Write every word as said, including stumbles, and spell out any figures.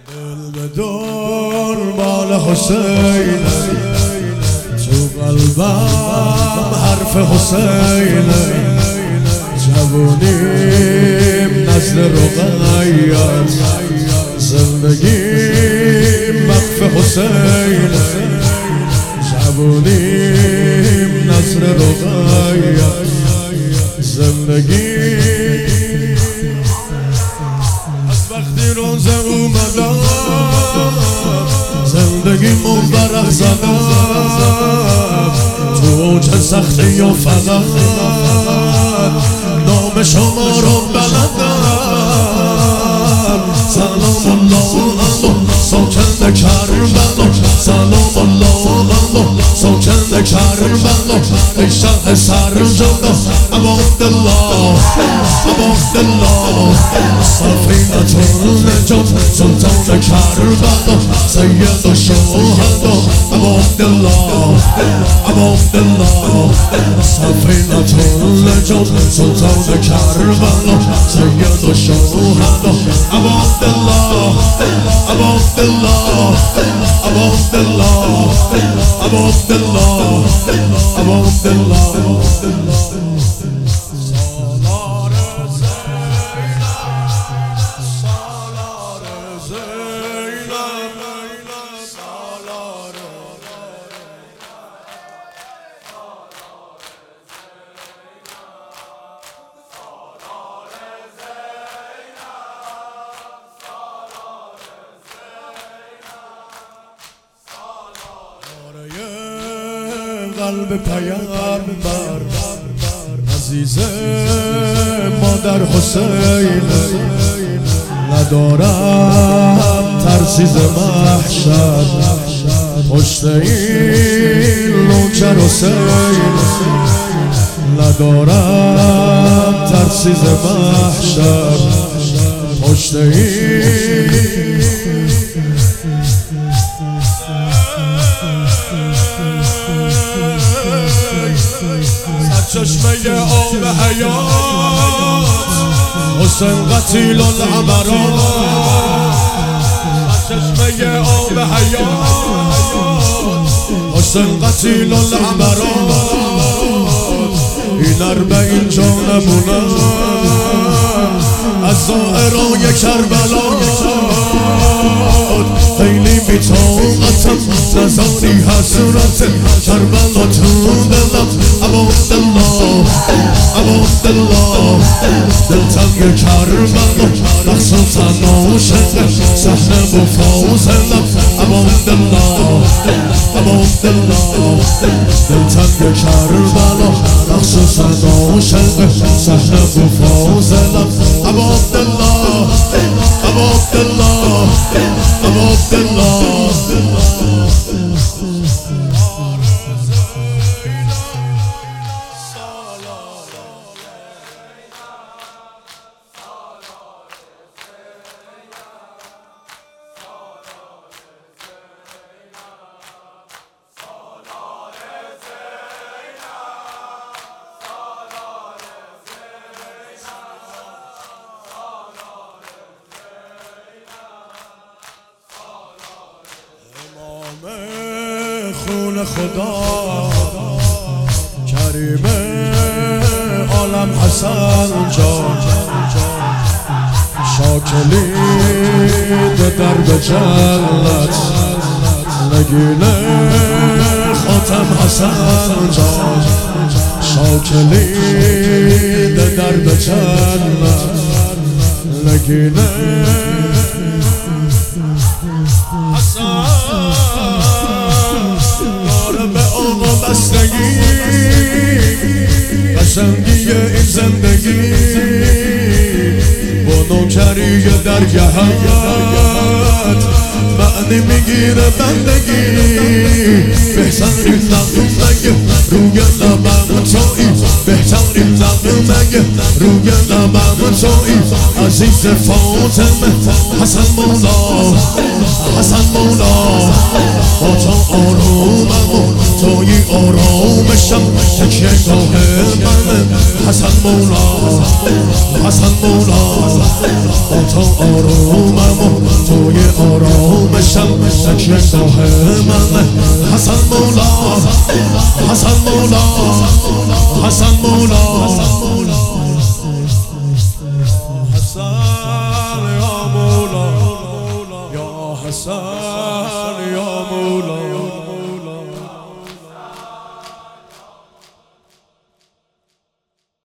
دل به دنبال حسین تو قلبم حرف حسین جوونیم نزل رقیت زندگیم وقف حسین جوونیم نزل رقیت زندگی از وقتی روزه اومدم زندگی مبرق زدم تو اوج سختی و فقط نام شما رو بلدم سلام الله ساکن کربلا سلام الله ساکن کربلا ای شرح سرجدا ابا عبدالله ابا عبدالله سفینة النجات سلطان کربلا سید الشهدا ابا عبدالله ابا عبدالله سفینة النجات سلطان کربلا سید الشهدا ابا عبدالله ابا عبدالله ابا عبدالله ابا عبدالله ابا عبدالله قلب پیامبر عزیز مادر حسین ندارم ترسیز محشر پشت این نوکر حسین ندارم ترسیز محشر پشت این چشمه آب حیات حسین قتیل العبرات چشمه آب حیات حسین قتیل العبرات این اربعین جانمونم از زائرای کربلا خیلی بی‌طاقتم نزاری حسرت کربلا تو دلم ابا عبدالله ابا عبدالله دلتنگ کربلا رقص و تناشق صحنه و فاضلم ابا عبدالله ابا عبدالله دلتنگ کربلا رقص و تناشق صحنه و فاضلم ابا عبدالله ابا عبدالله ابا عبدالله خون خدا کریم عالم حسن جان شاکلید درب جلت نگینه خاتم حسن جان شاکلید درب جلت نگینه بستگی قشنگی این زندگی با نوکری درگهت معنی میگیره بندگی بهترین نغمه روی لبم تویی بهترین نغمه روی لبم تویی عزیز فاطمه حسن مولا حسن مولا با تو آرومم توی آرامشم تکیه گاه من حسن مولا حسن مولا با تو آرومم توی آرامشم تکیهگاه من حسن مولا حسن مولا حسن مولا